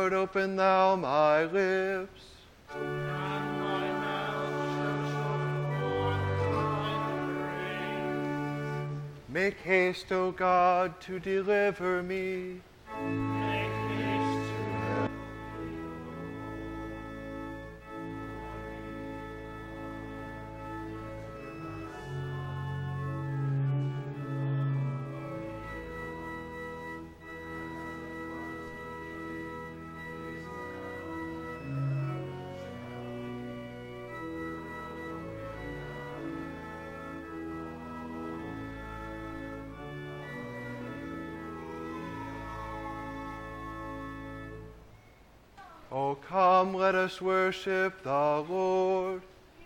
Lord, open thou my lips. And my mouth shall show forth thy praise. Make haste, O God, to deliver me. Make haste to help me. O come, let us worship the Lord.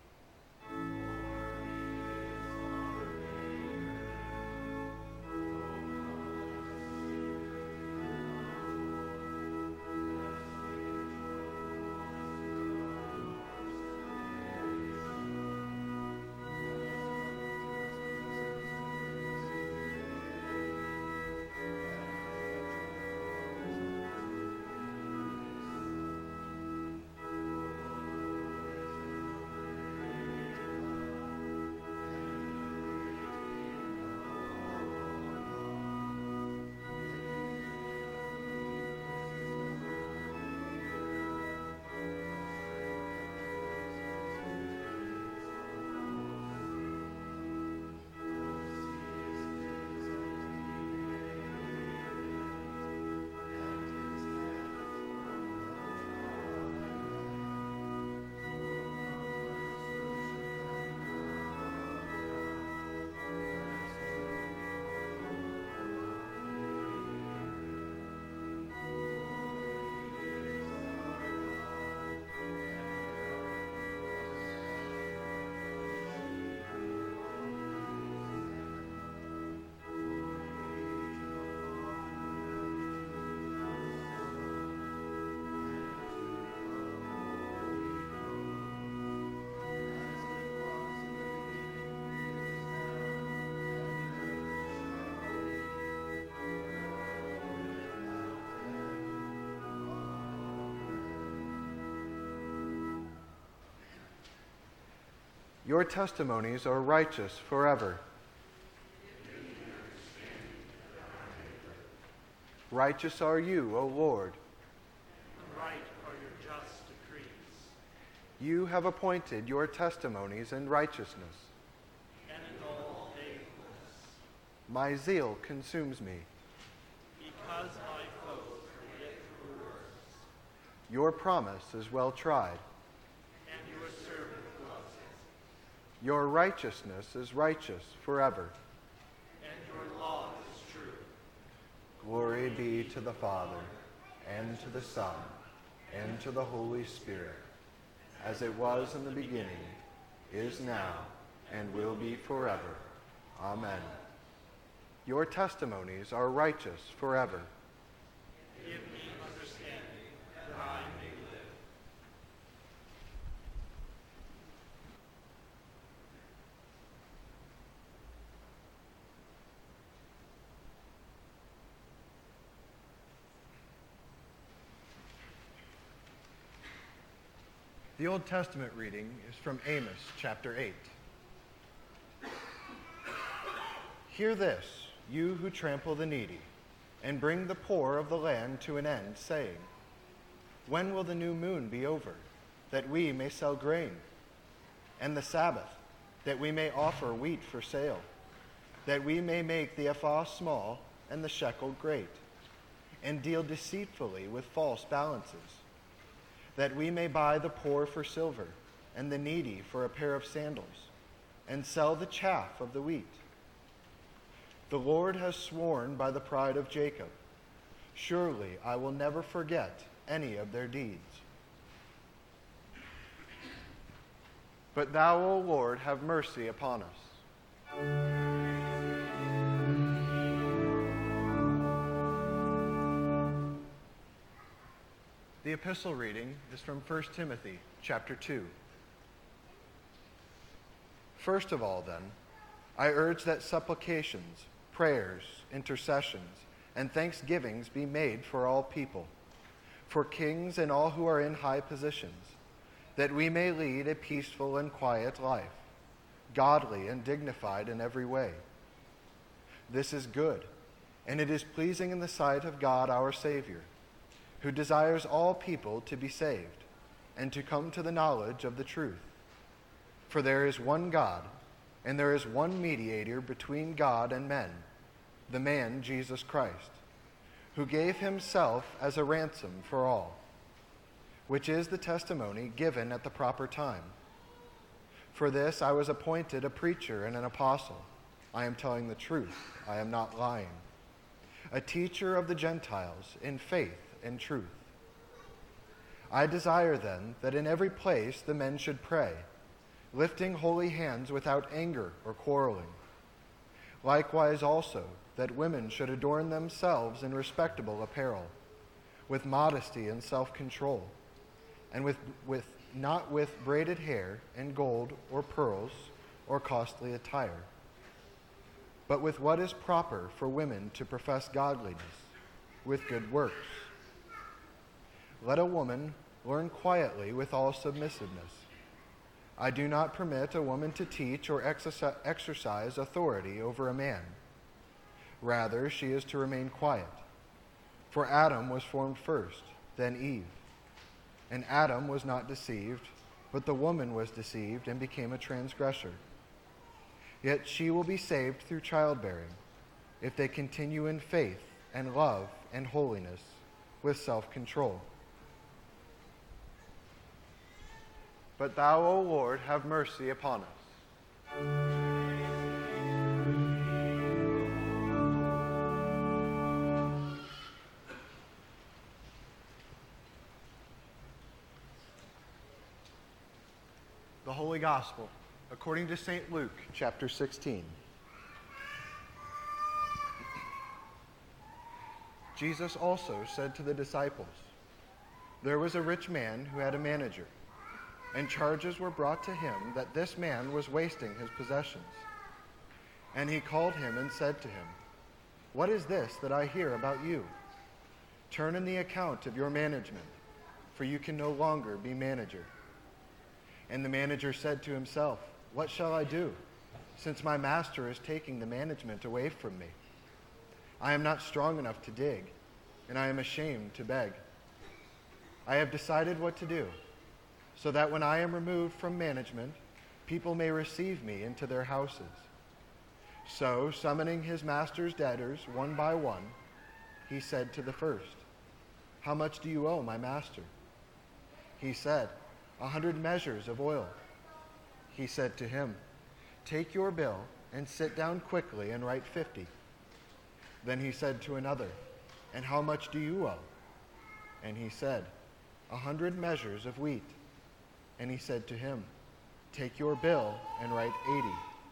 Your testimonies are righteous forever. Righteous are you, O Lord. Right are your just decrees. You have appointed your testimonies in righteousness. And in all faithfulness. My zeal consumes me. Because my foes forget your words. Your promise is well tried. And your servant loves it. Your righteousness is righteous forever. And your law is true. Glory be to the Father, and to the Son, and to the Holy Spirit, as it was in the beginning, is now, and will be forever. Amen. Your testimonies are righteous forever. Give me understanding that I may live. The Old Testament reading is from Amos chapter 8. Hear this, you who trample the needy, and bring the poor of the land to an end, saying, when will the new moon be over, that we may sell grain? And the Sabbath, that we may offer wheat for sale, that we may make the ephah small and the shekel great, and deal deceitfully with false balances, that we may buy the poor for silver, and the needy for a pair of sandals, and sell the chaff of the wheat. The Lord has sworn by the pride of Jacob, surely I will never forget any of their deeds. But thou, O Lord, have mercy upon us. The epistle reading is from 1 Timothy chapter 2. First of all, then, I urge that supplications, prayers, intercessions, and thanksgivings be made for all people, for kings and all who are in high positions, that we may lead a peaceful and quiet life, godly and dignified in every way. This is good, and it is pleasing in the sight of God our Savior, who desires all people to be saved and to come to the knowledge of the truth. For there is one God, and there is one mediator between God and men, the man Jesus Christ, who gave himself as a ransom for all, which is the testimony given at the proper time. For this I was appointed a preacher and an apostle. I am telling the truth, I am not lying. A teacher of the Gentiles in faith and truth. I desire then that in every place the men should pray, lifting holy hands without anger or quarreling. Likewise also that women should adorn themselves in respectable apparel, with modesty and self-control, and not with braided hair and gold or pearls or costly attire, but with what is proper for women to profess godliness, with good works. Let a woman learn quietly with all submissiveness. I do not permit a woman to teach or exercise authority over a man. Rather, she is to remain quiet. For Adam was formed first, then Eve. And Adam was not deceived, but the woman was deceived and became a transgressor. Yet she will be saved through childbearing, if they continue in faith and love and holiness, with self-control. But thou, O Lord, have mercy upon us. The Holy Gospel, according to St. Luke, chapter 16. Jesus also said to the disciples, "There was a rich man who had a manager, and charges were brought to him that this man was wasting his possessions. And he called him and said to him, 'What is this that I hear about you? Turn in the account of your management, for you can no longer be manager.' And the manager said to himself, 'What shall I do, since my master is taking the management away from me? I am not strong enough to dig, and I am ashamed to beg. I have decided what to do, so that when I am removed from management, people may receive me into their houses.' So, summoning his master's debtors one by one, he said to the first, 'How much do you owe my master?' He said, 100 measures of oil.' He said to him, 'Take your bill and sit down quickly and write 50. Then he said to another, 'And how much do you owe?' And he said, 100 measures of wheat.' And he said to him, 'Take your bill and write 80.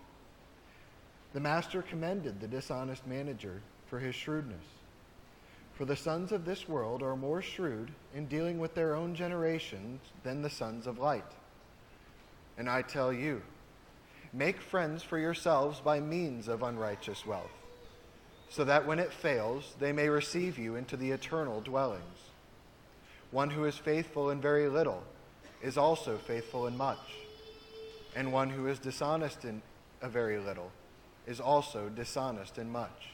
The master commended the dishonest manager for his shrewdness. For the sons of this world are more shrewd in dealing with their own generations than the sons of light. And I tell you, make friends for yourselves by means of unrighteous wealth, so that when it fails, they may receive you into the eternal dwellings. One who is faithful in very little is also faithful in much, and one who is dishonest in a very little is also dishonest in much.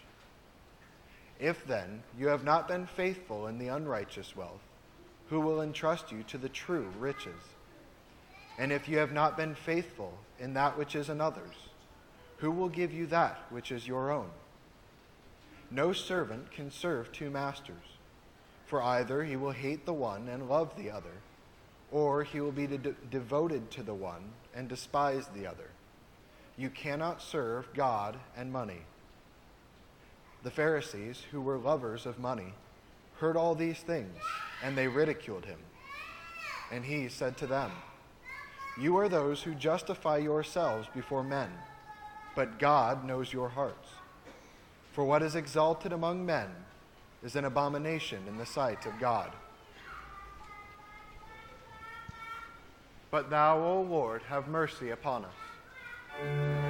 If then you have not been faithful in the unrighteous wealth, who will entrust you to the true riches? And if you have not been faithful in that which is another's, who will give you that which is your own? No servant can serve two masters, for either he will hate the one and love the other, or he will be devoted to the one and despise the other. You cannot serve God and money." The Pharisees, who were lovers of money, heard all these things, and they ridiculed him. And he said to them, "You are those who justify yourselves before men, but God knows your hearts. For what is exalted among men is an abomination in the sight of God." But thou, O Lord, have mercy upon us.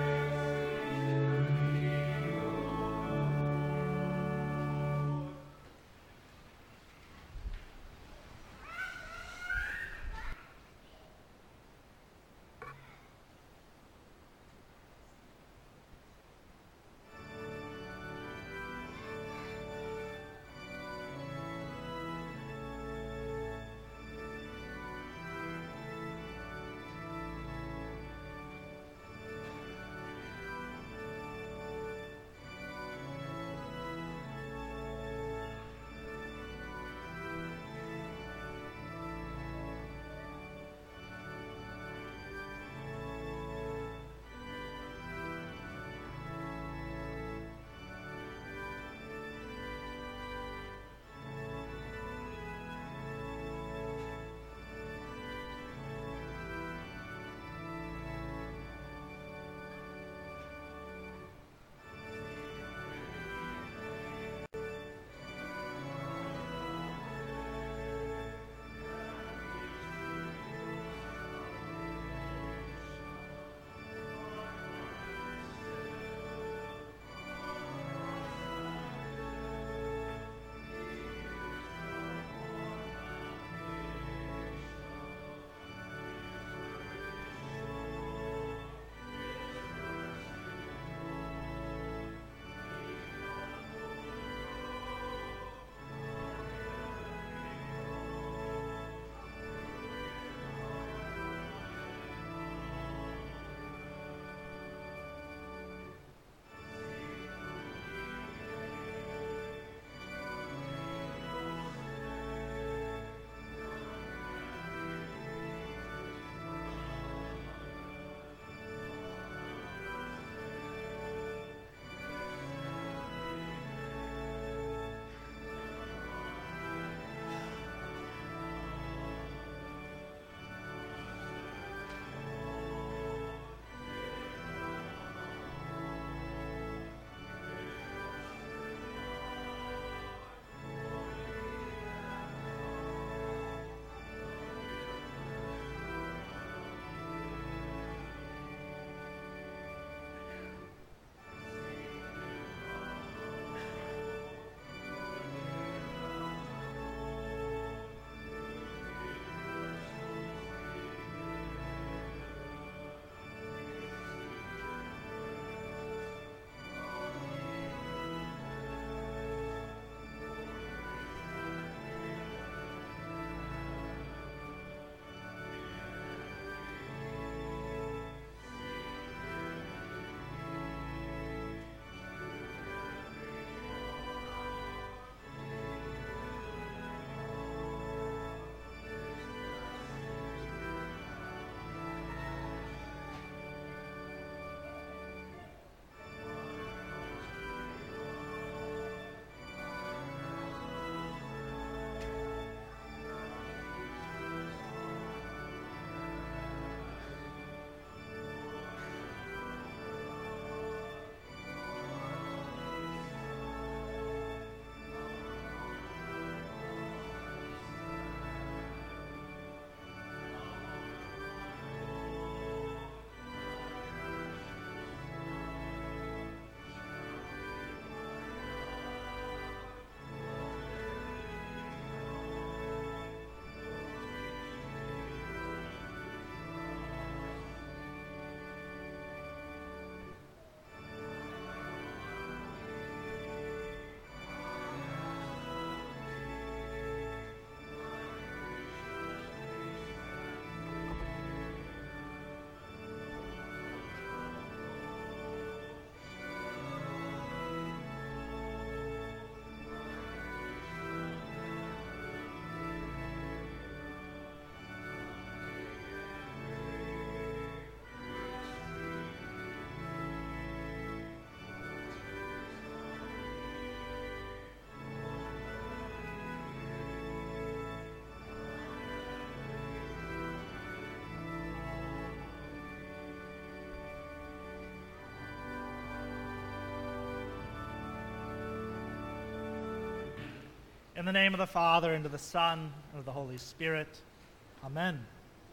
In the name of the Father, and of the Son, and of the Holy Spirit. Amen.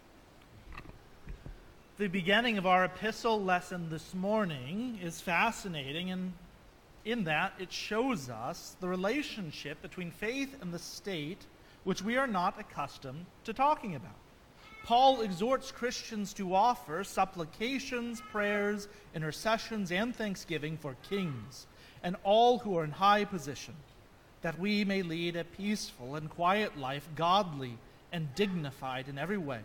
The beginning of our epistle lesson this morning is fascinating, and in that it shows us the relationship between faith and the state, which we are not accustomed to talking about. Paul exhorts Christians to offer supplications, prayers, intercessions, and thanksgiving for kings and all who are in high position, that we may lead a peaceful and quiet life, godly and dignified in every way.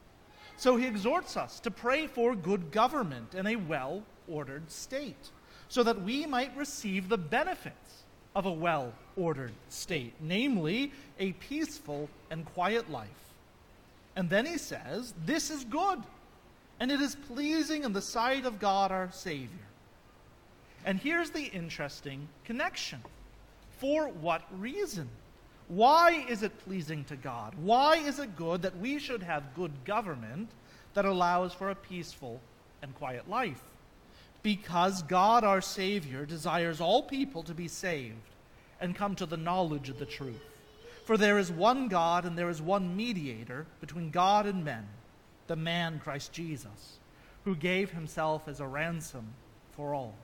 So he exhorts us to pray for good government and a well-ordered state, so that we might receive the benefits of a well-ordered state, namely a peaceful and quiet life. And then he says, this is good, and it is pleasing in the sight of God our Savior. And here's the interesting connection. For what reason? Why is it pleasing to God? Why is it good that we should have good government that allows for a peaceful and quiet life? Because God our Savior desires all people to be saved and come to the knowledge of the truth. For there is one God and there is one mediator between God and men, the man Christ Jesus, who gave himself as a ransom for all.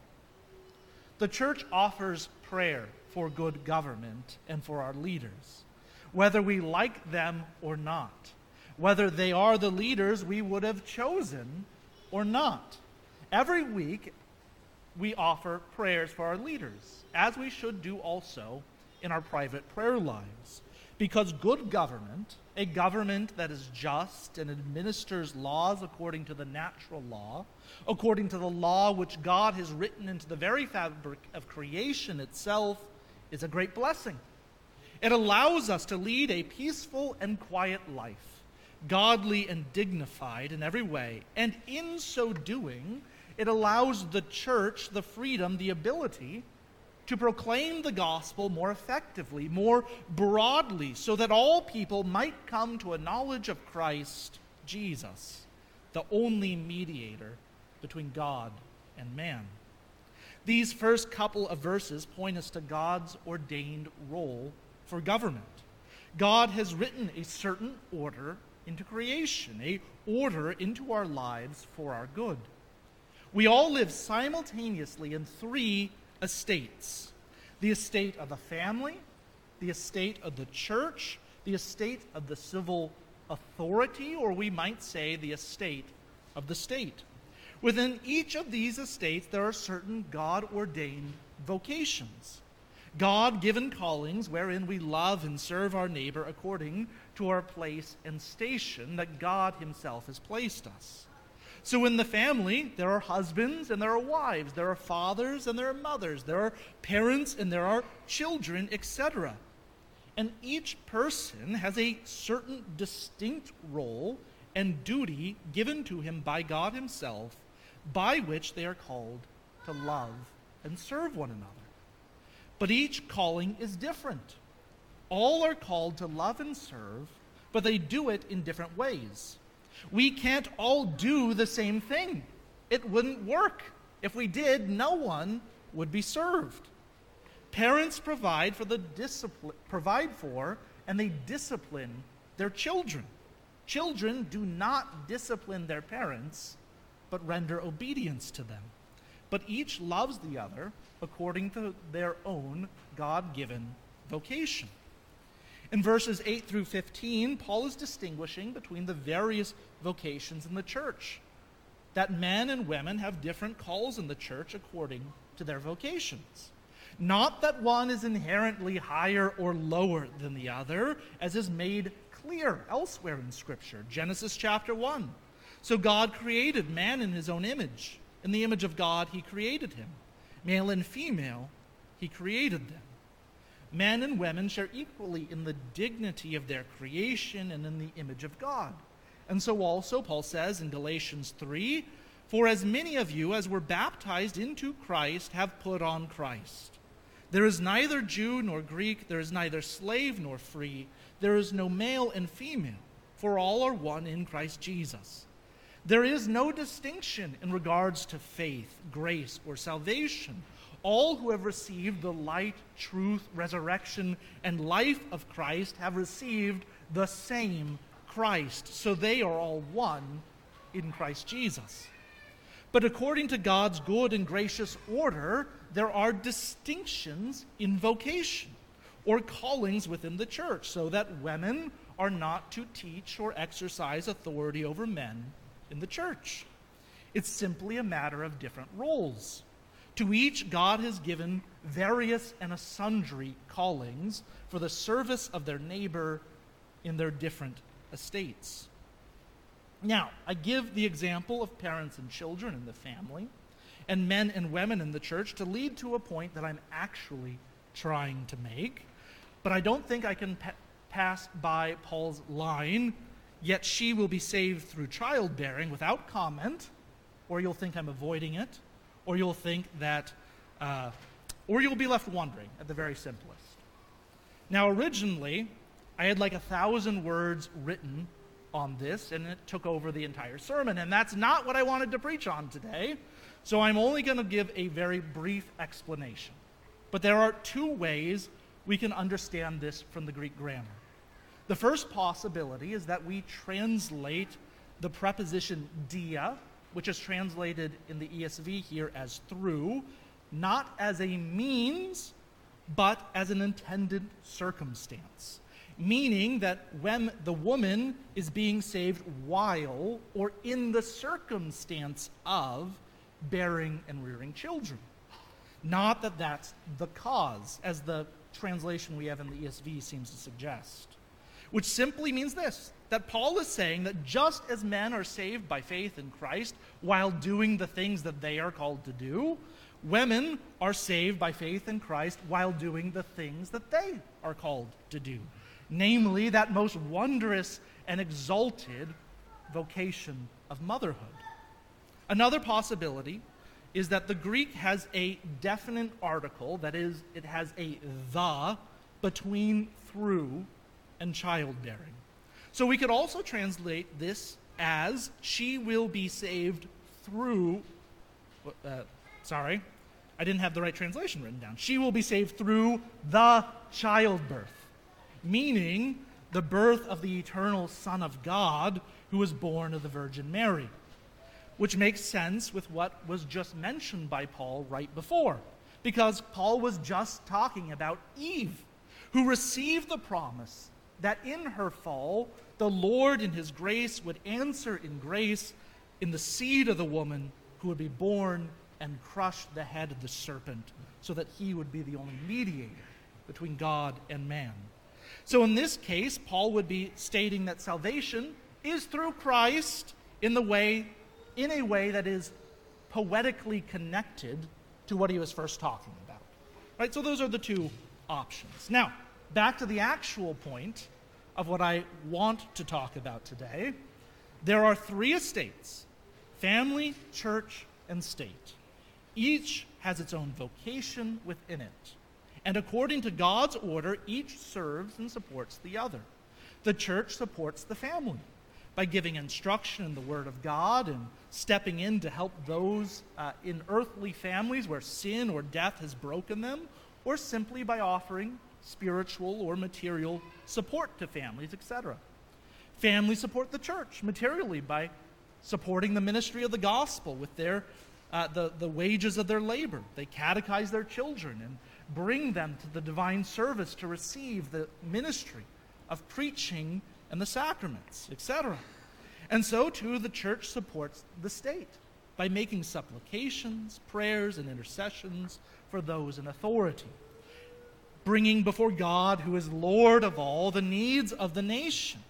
The church offers prayer for good government and for our leaders, whether we like them or not, whether they are the leaders we would have chosen or not. Every week we offer prayers for our leaders, as we should do also in our private prayer lives. Because good government, a government that is just and administers laws according to the natural law, according to the law which God has written into the very fabric of creation itself, is a great blessing. It allows us to lead a peaceful and quiet life, godly and dignified in every way, and in so doing, it allows the church the freedom, the ability to proclaim the gospel more effectively, more broadly, so that all people might come to a knowledge of Christ Jesus, the only mediator between God and man. These first couple of verses point us to God's ordained role for government. God has written a certain order into creation, a order into our lives for our good. We all live simultaneously in three estates: the estate of the family, the estate of the church, the estate of the civil authority, or we might say the estate of the state. Within each of these estates, there are certain God-ordained vocations, God-given callings wherein we love and serve our neighbor according to our place and station that God himself has placed us. So in the family, there are husbands and there are wives, there are fathers and there are mothers, there are parents and there are children, etc. And each person has a certain distinct role and duty given to him by God himself, by which they are called to love and serve one another. But each calling is different. All are called to love and serve, but they do it in different ways. We can't all do the same thing. It wouldn't work. If we did, no one would be served. Parents provide for and they discipline their children. Children do not discipline their parents, but render obedience to them. But each loves the other according to their own God-given vocation. In verses 8 through 15, Paul is distinguishing between the various vocations in the church, that men and women have different calls in the church according to their vocations. Not that one is inherently higher or lower than the other, as is made clear elsewhere in Scripture. Genesis chapter 1. So God created man in his own image. In the image of God he created him. Male and female he created them. Men and women share equally in the dignity of their creation and in the image of God. And so also, Paul says in Galatians 3, "For as many of you as were baptized into Christ have put on Christ. There is neither Jew nor Greek, there is neither slave nor free, there is no male and female, for all are one in Christ Jesus. There is no distinction in regards to faith, grace, or salvation. All who have received the light, truth, resurrection, and life of Christ have received the same Christ. So they are all one in Christ Jesus. But according to God's good and gracious order, there are distinctions in vocation or callings within the church, so that women are not to teach or exercise authority over men in the church. It's simply a matter of different roles. To each, God has given various and sundry callings for the service of their neighbor in their different estates. Now, I give the example of parents and children in the family, and men and women in the church to lead to a point that I'm actually trying to make, but I don't think I can pass by Paul's line, yet she will be saved through childbearing, without comment, or you'll think I'm avoiding it, or you'll think that, or you'll be left wondering at the very simplest. Now, originally, I had like 1,000 words written on this, and it took over the entire sermon, and that's not what I wanted to preach on today, so I'm only going to give a very brief explanation. But there are two ways we can understand this from the Greek grammar. The first possibility is that we translate the preposition dia, which is translated in the ESV here as through, not as a means, but as an intended circumstance. Meaning that when the woman is being saved while or in the circumstance of bearing and rearing children. Not that that's the cause, as the translation we have in the ESV seems to suggest. Which simply means this, that Paul is saying that just as men are saved by faith in Christ while doing the things that they are called to do, women are saved by faith in Christ while doing the things that they are called to do. Namely, that most wondrous and exalted vocation of motherhood. Another possibility is that the Greek has a definite article, that is, it has a the between through and childbearing. So we could also translate this as she will be saved through, I didn't have the right translation written down. She will be saved through the childbirth. Meaning the birth of the eternal Son of God who was born of the Virgin Mary, which makes sense with what was just mentioned by Paul right before, because Paul was just talking about Eve, who received the promise that in her fall, the Lord in his grace would answer in grace in the seed of the woman who would be born and crush the head of the serpent, so that he would be the only mediator between God and man. So in this case, Paul would be stating that salvation is through Christ in a way that is poetically connected to what he was first talking about. Right? So those are the two options. Now, back to the actual point of what I want to talk about today. There are three estates: family, church, and state. Each has its own vocation within it. And according to God's order, each serves and supports the other. The church supports the family by giving instruction in the Word of God and stepping in to help those in earthly families where sin or death has broken them, or simply by offering spiritual or material support to families, etc. Families support the church materially by supporting the ministry of the gospel with their the wages of their labor. They catechize their children and bring them to the divine service to receive the ministry of preaching and the sacraments, etc. And so, too, the church supports the state by making supplications, prayers, and intercessions for those in authority, bringing before God, who is Lord of all, the needs of the nation,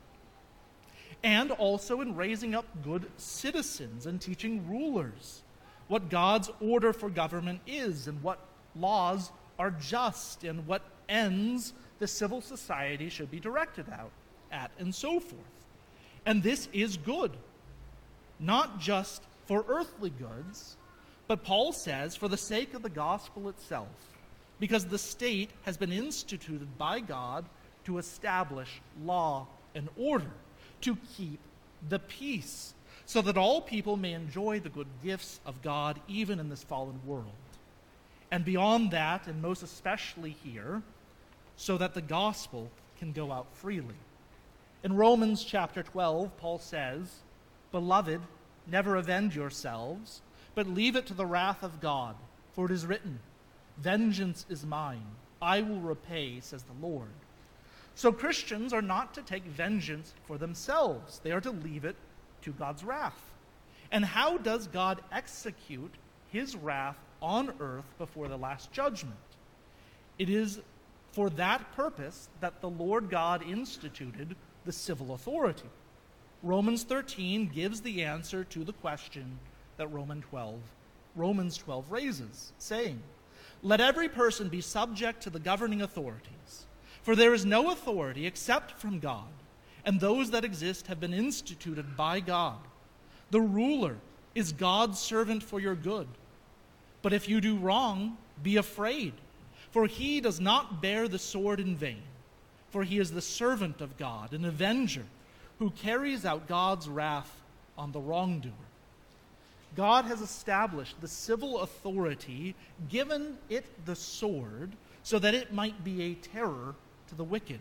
and also in raising up good citizens and teaching rulers what God's order for government is and what laws are just and what ends the civil society should be directed at, and so forth. And this is good, not just for earthly goods, but Paul says for the sake of the gospel itself, because the state has been instituted by God to establish law and order, to keep the peace, so that all people may enjoy the good gifts of God even in this fallen world. and beyond that, and most especially here, so that the gospel can go out freely. In Romans chapter 12, Paul says, "Beloved, never avenge yourselves, but leave it to the wrath of God, for it is written, 'Vengeance is mine, I will repay,' says the Lord." So Christians are not to take vengeance for themselves. They are to leave it to God's wrath. And how does God execute his wrath on earth before the last judgment? It is for that purpose that the Lord God instituted the civil authority. Romans 13 gives the answer to the question that Romans 12 raises, saying, "Let every person be subject to the governing authorities, for there is no authority except from God, and those that exist have been instituted by God. The ruler is God's servant for your good. But if you do wrong, be afraid, for he does not bear the sword in vain, for he is the servant of God, an avenger, who carries out God's wrath on the wrongdoer." God has established the civil authority, given it the sword, so that it might be a terror to the wicked,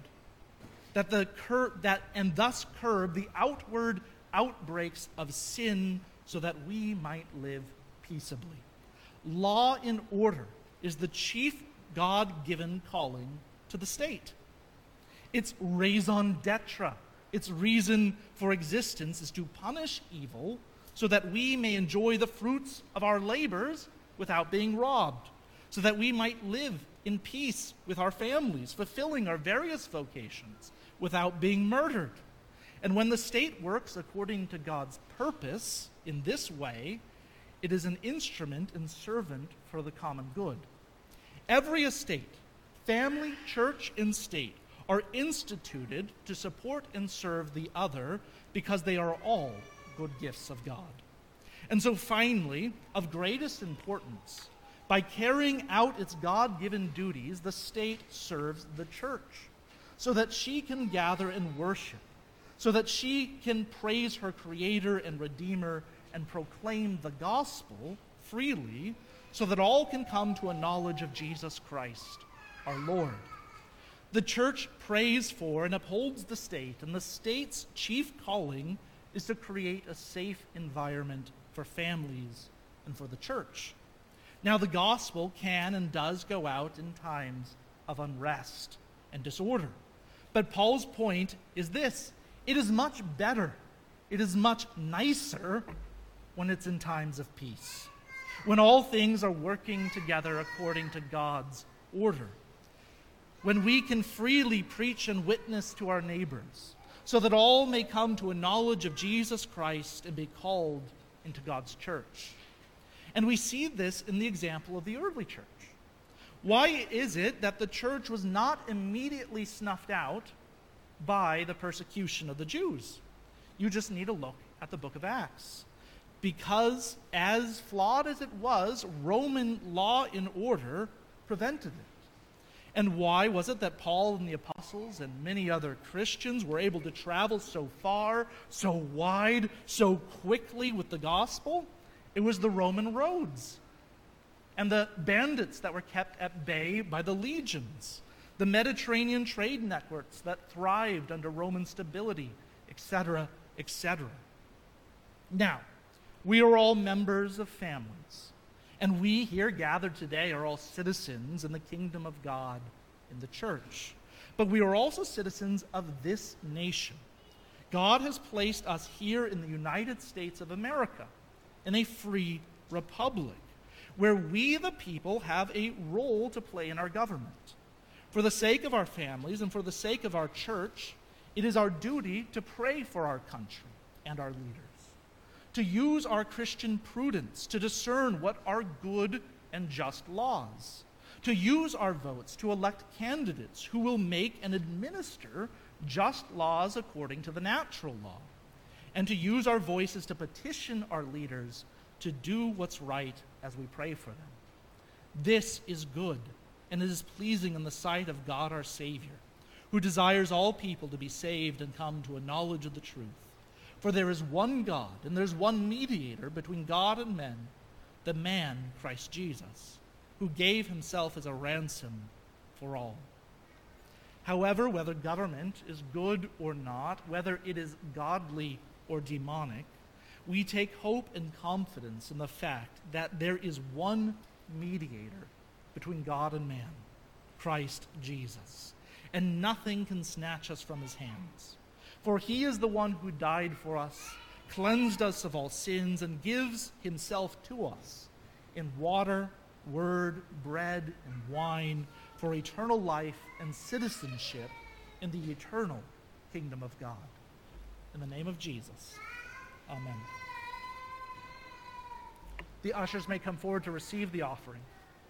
and thus curb the outward outbreaks of sin, so that we might live peaceably. Law and order is the chief God-given calling to the state. Its raison d'etre, its reason for existence, is to punish evil so that we may enjoy the fruits of our labors without being robbed, so that we might live in peace with our families, fulfilling our various vocations without being murdered. And when the state works according to God's purpose in this way, it is an instrument and servant for the common good. Every estate, family, church, and state are instituted to support and serve the other because they are all good gifts of God. And so finally, of greatest importance, by carrying out its God-given duties, the state serves the church so that she can gather and worship, so that she can praise her Creator and Redeemer and proclaim the gospel freely, so that all can come to a knowledge of Jesus Christ, our Lord. The church prays for and upholds the state, and the state's chief calling is to create a safe environment for families and for the church. Now, the gospel can and does go out in times of unrest and disorder. But Paul's point is this: it is much better, it is much nicer when it's in times of peace, when all things are working together according to God's order, when we can freely preach and witness to our neighbors, so that all may come to a knowledge of Jesus Christ and be called into God's church. And we see this in the example of the early church. Why is it that the church was not immediately snuffed out by the persecution of the Jews? You just need to look at the book of Acts. Because as flawed as it was, Roman law and order prevented it. And why was it that Paul and the apostles and many other Christians were able to travel so far, so wide, so quickly with the gospel? It was the Roman roads and the bandits that were kept at bay by the legions, the Mediterranean trade networks that thrived under Roman stability, etc., etc. Now, we are all members of families, and we here gathered today are all citizens in the kingdom of God in the church. But we are also citizens of this nation. God has placed us here in the United States of America, in a free republic, where we, the people, have a role to play in our government. For the sake of our families and for the sake of our church, it is our duty to pray for our country and our leaders, to use our Christian prudence to discern what are good and just laws, to use our votes to elect candidates who will make and administer just laws according to the natural law, and to use our voices to petition our leaders to do what's right as we pray for them. This is good, and it is pleasing in the sight of God our Savior, who desires all people to be saved and come to a knowledge of the truth. For there is one God, and there's one mediator between God and men, the man Christ Jesus, who gave himself as a ransom for all. However, whether government is good or not, whether it is godly or demonic, we take hope and confidence in the fact that there is one mediator between God and man, Christ Jesus, and nothing can snatch us from his hands. For he is the one who died for us, cleansed us of all sins, and gives himself to us in water, word, bread, and wine for eternal life and citizenship in the eternal kingdom of God. In the name of Jesus, amen. The ushers may come forward to receive the offering.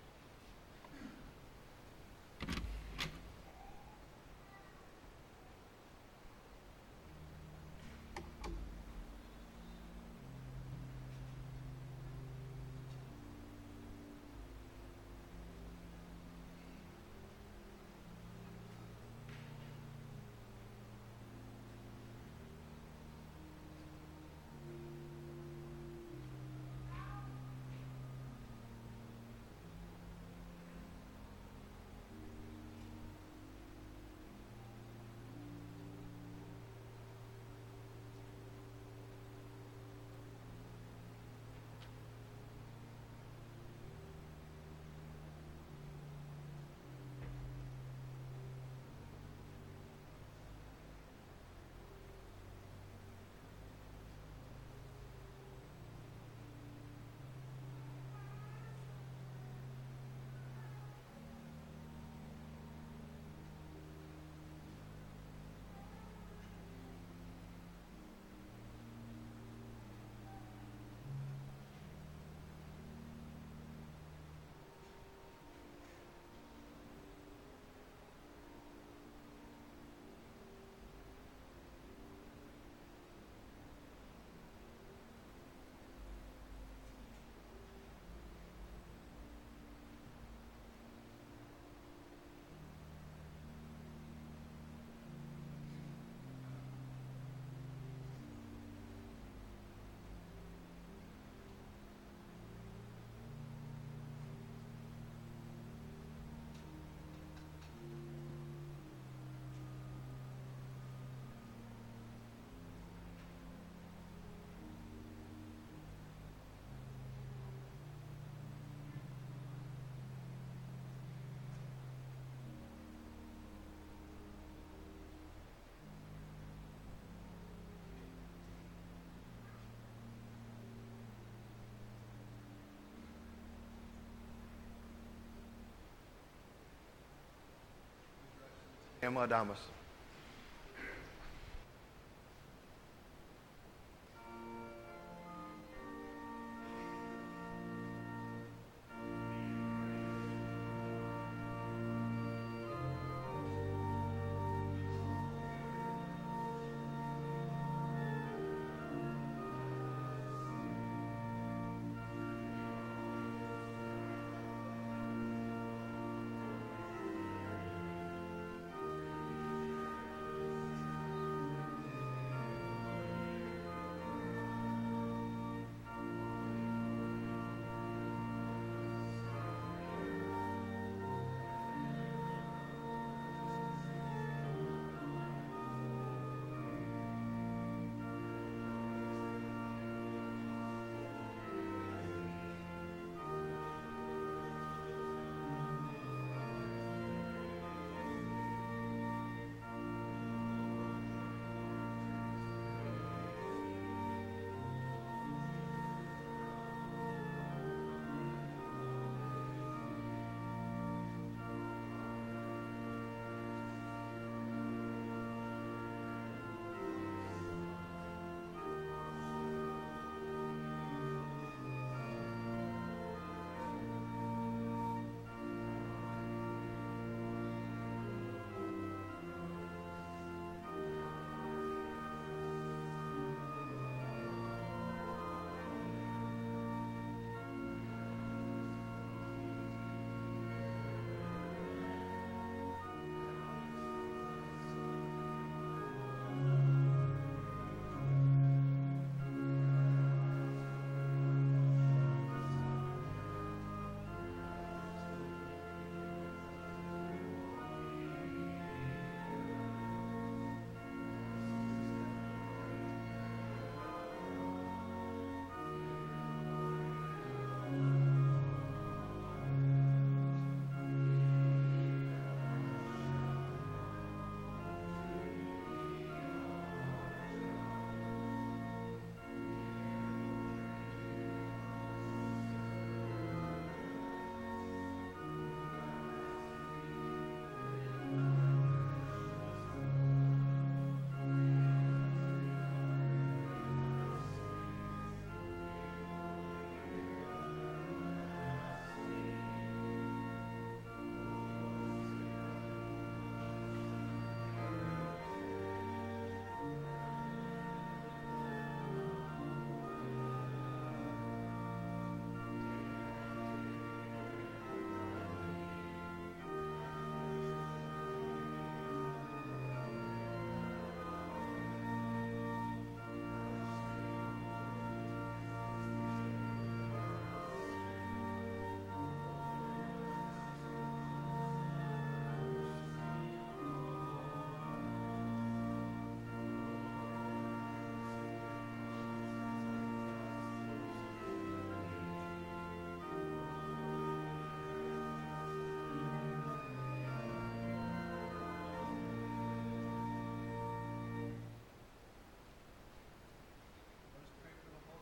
Pamela Adamus.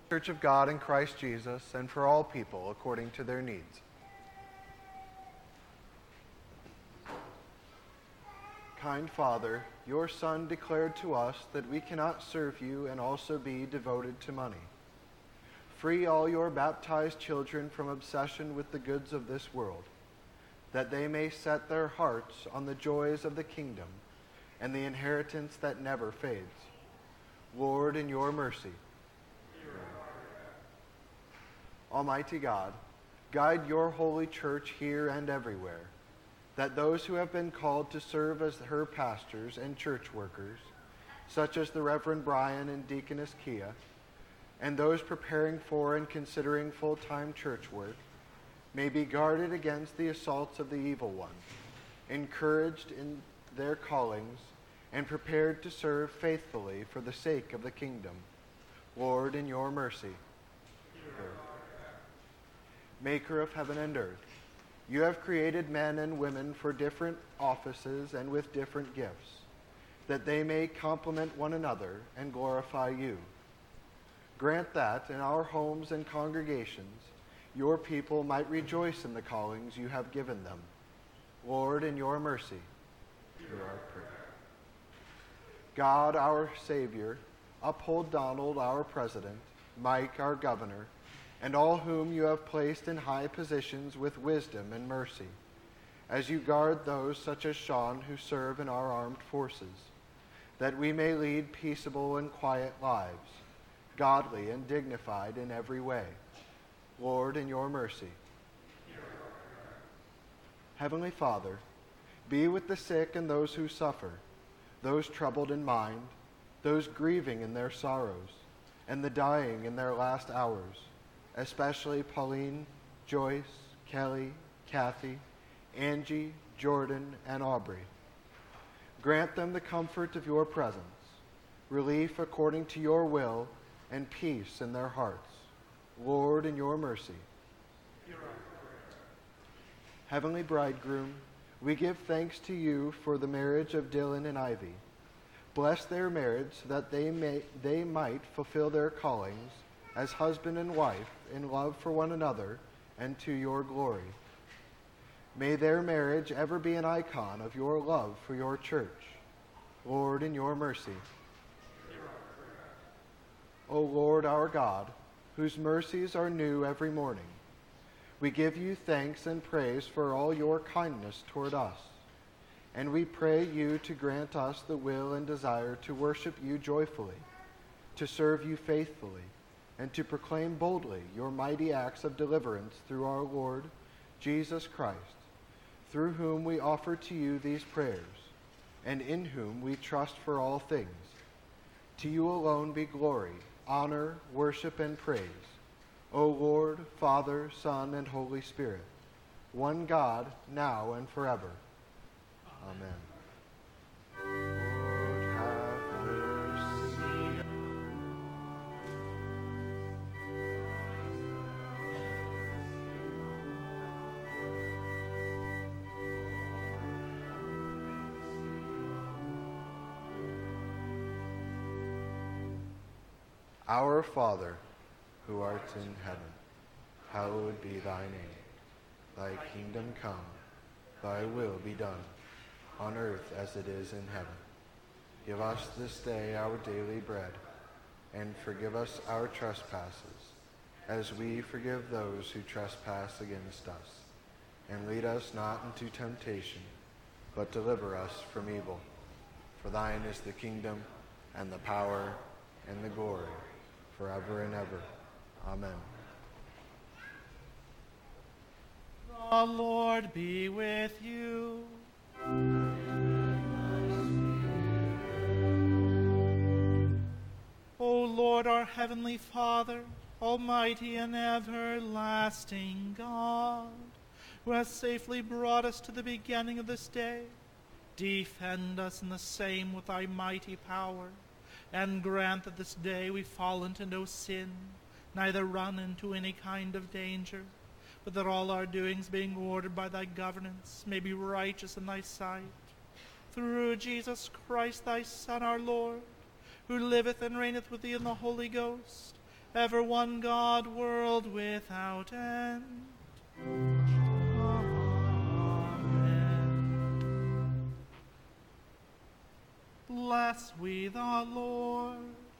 Church of God in Christ Jesus, and for all people according to their needs. Kind Father, your Son declared to us that we cannot serve you and also be devoted to money. Free all your baptized children from obsession with the goods of this world, that they may set their hearts on the joys of the kingdom and the inheritance that never fades. Lord, in your mercy. Almighty God, guide your holy church here and everywhere, that those who have been called to serve as her pastors and church workers, such as the Reverend Brian and Deaconess Kia, and those preparing for and considering full-time church work, may be guarded against the assaults of the evil one, encouraged in their callings, and prepared to serve faithfully for the sake of the kingdom. Lord, in your mercy. Maker of heaven and earth, you have created men and women for different offices and with different gifts, that they may complement one another and glorify you. Grant that in our homes and congregations, your people might rejoice in the callings you have given them. Lord, in your mercy. Hear our prayer. God, our Savior, uphold Donald, our President, Mike, our Governor, and all whom you have placed in high positions with wisdom and mercy, as you guard those such as Sean who serve in our armed forces, that we may lead peaceable and quiet lives, godly and dignified in every way. Lord, in your mercy. Heavenly Father, be with the sick and those who suffer, those troubled in mind, those grieving in their sorrows, and the dying in their last hours, especially Pauline, Joyce, Kelly, Kathy, Angie, Jordan, and Aubrey. Grant them the comfort of your presence, relief according to your will, and peace in their hearts. Lord, in your mercy. Heavenly Bridegroom, we give thanks to you for the marriage of Dylan and Ivy. Bless their marriage so that they might fulfill their callings as husband and wife in love for one another and to your glory. May their marriage ever be an icon of your love for your church. Lord, in your mercy. O Lord our God, whose mercies are new every morning, we give you thanks and praise for all your kindness toward us. And we pray you to grant us the will and desire to worship you joyfully, to serve you faithfully, and to proclaim boldly your mighty acts of deliverance through our Lord Jesus Christ, through whom we offer to you these prayers, and in whom we trust for all things. To you alone be glory, honor, worship, and praise, O Lord, Father, Son, and Holy Spirit, one God, now and forever. Amen. Lord, have mercy. Our Father, who art in heaven, hallowed be thy name. Thy kingdom come, thy will be done, on earth as it is in heaven. Give us this day our daily bread, and forgive us our trespasses, as we forgive those who trespass against us. And lead us not into temptation, but deliver us from evil. For thine is the kingdom, and the power, and the glory, forever and ever. Amen. The Lord be with you. O Lord, our heavenly Father, almighty and everlasting God, who has safely brought us to the beginning of this day, defend us in the same with thy mighty power, and grant that this day we fall into no sin, neither run into any kind of danger, but that all our doings, being ordered by thy governance, may be righteous in thy sight. Through Jesus Christ, thy Son, our Lord, who liveth and reigneth with thee in the Holy Ghost, ever one God, world without end. Amen. Bless we the Lord.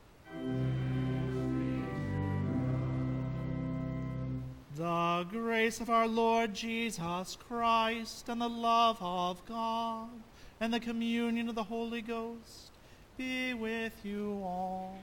The grace of our Lord Jesus Christ, and the love of God, and the communion of the Holy Ghost be with you all.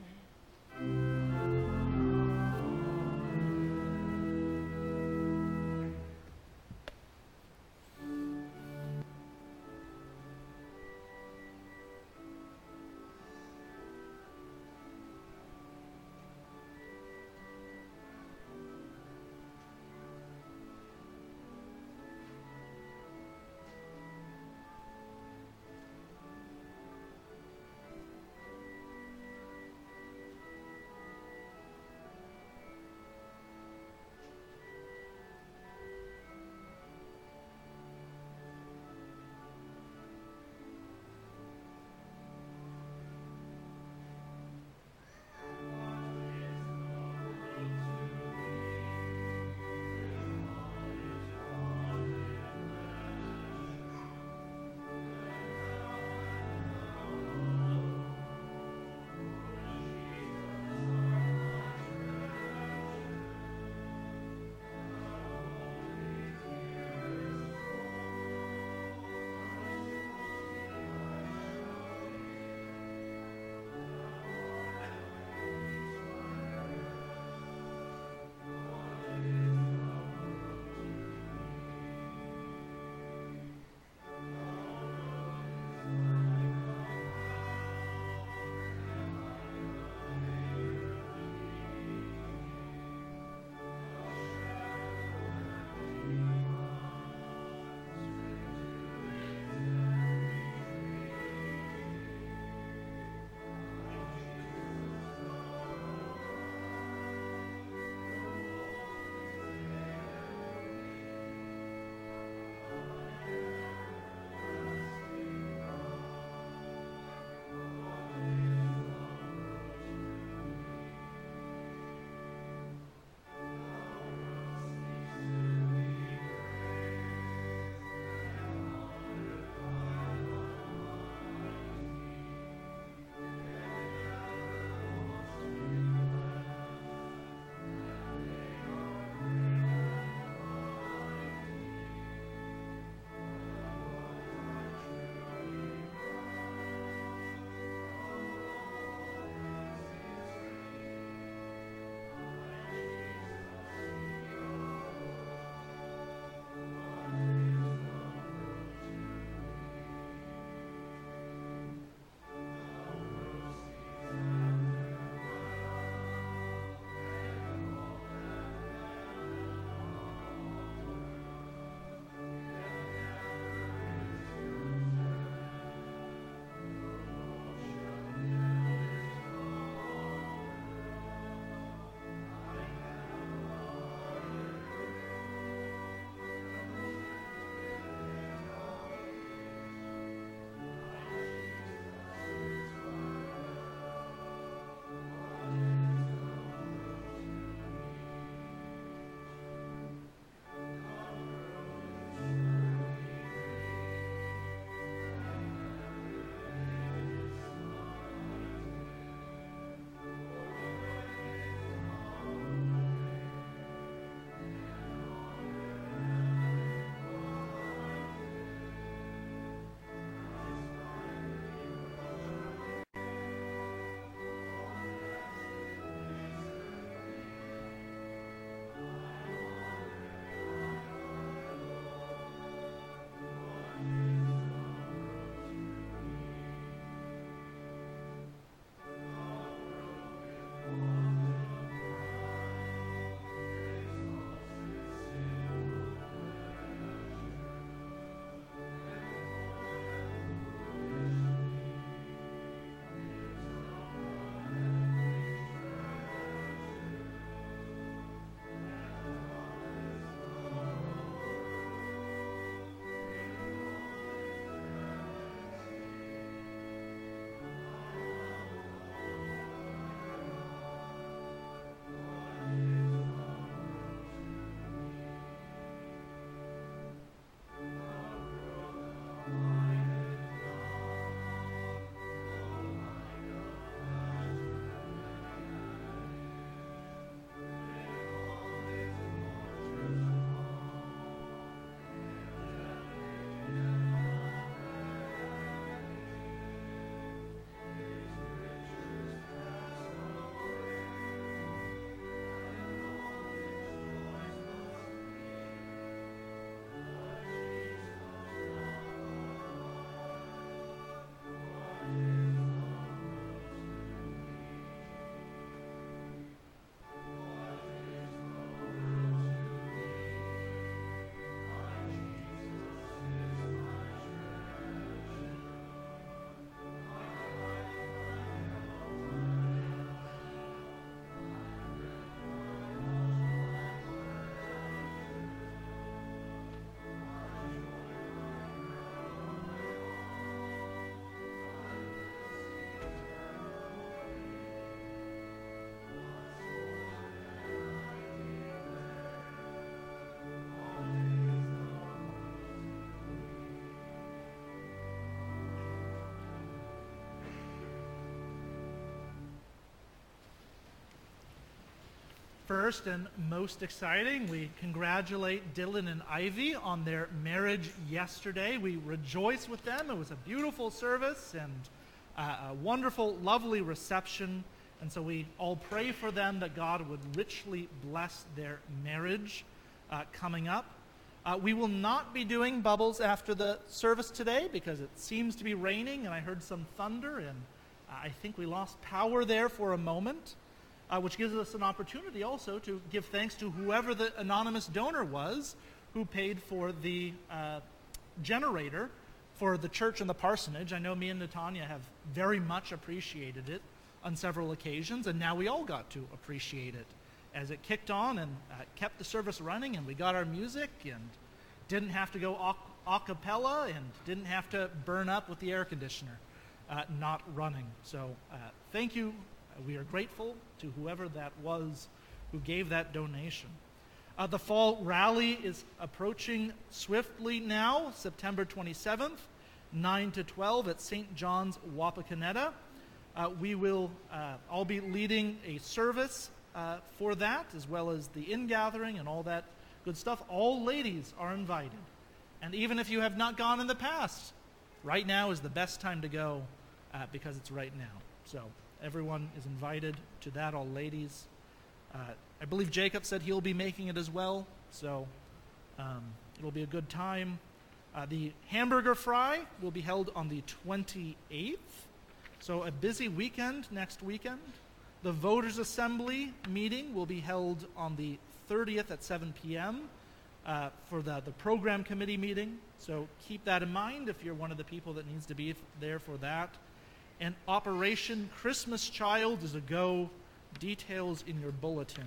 First and most exciting, we congratulate Dylan and Ivy on their marriage yesterday. We rejoice with them. It was a beautiful service and a wonderful, lovely reception. And so we all pray for them that God would richly bless their marriage coming up. We will not be doing bubbles after the service today because it seems to be raining and I heard some thunder and I think we lost power there for a moment. Which gives us an opportunity also to give thanks to whoever the anonymous donor was who paid for the generator for the church and the parsonage. I know me and Natanya have very much appreciated it on several occasions, and now we all got to appreciate it as it kicked on and kept the service running, and we got our music and didn't have to go a cappella and didn't have to burn up with the air conditioner not running. So thank you. We are grateful to whoever that was who gave that donation. The fall rally is approaching swiftly now, September 27th, 9 to 12 at St. John's, Wapakoneta. We will all be leading a service for that, as well as the in-gathering and all that good stuff. All ladies are invited. And even if you have not gone in the past, right now is the best time to go because it's right now. So everyone is invited to that, all ladies. I believe Jacob said he'll be making it as well, so it'll be a good time. The hamburger fry will be held on the 28th, so a busy weekend next weekend. The Voters' Assembly meeting will be held on the 30th at 7 p.m. For the program committee meeting, so keep that in mind if you're one of the people that needs to be there for that. And Operation Christmas Child is a go. Details in your bulletin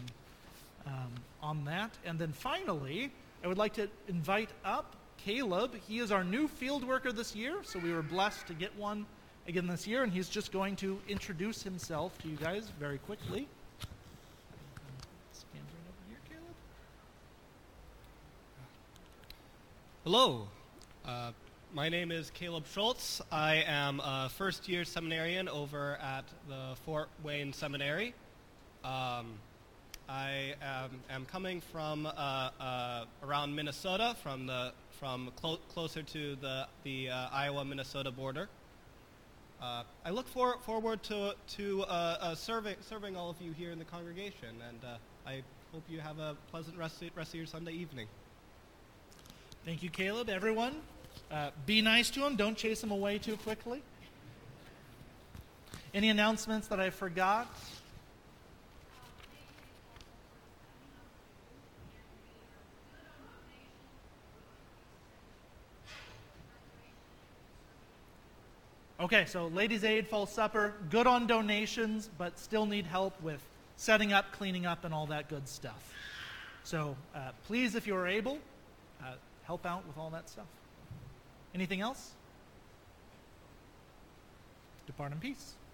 on that. And then finally, I would like to invite up Caleb. He is our new field worker this year, so we were blessed to get one again this year, and he's just going to introduce himself to you guys very quickly. Stand right over here, Caleb. Hello. My name is Caleb Schultz. I am a first-year seminarian over at the Fort Wayne Seminary. I am coming from around Minnesota, closer to the Iowa-Minnesota border. I look forward to serving all of you here in the congregation, and I hope you have a pleasant rest of your Sunday evening. Thank you, Caleb. Everyone, be nice to him. Don't chase him away too quickly. Any announcements that I forgot? Okay, so Ladies' Aid, Fall Supper, good on donations, but still need help with setting up, cleaning up, and all that good stuff. So please, if you are able, help out with all that stuff. Anything else? Depart in peace.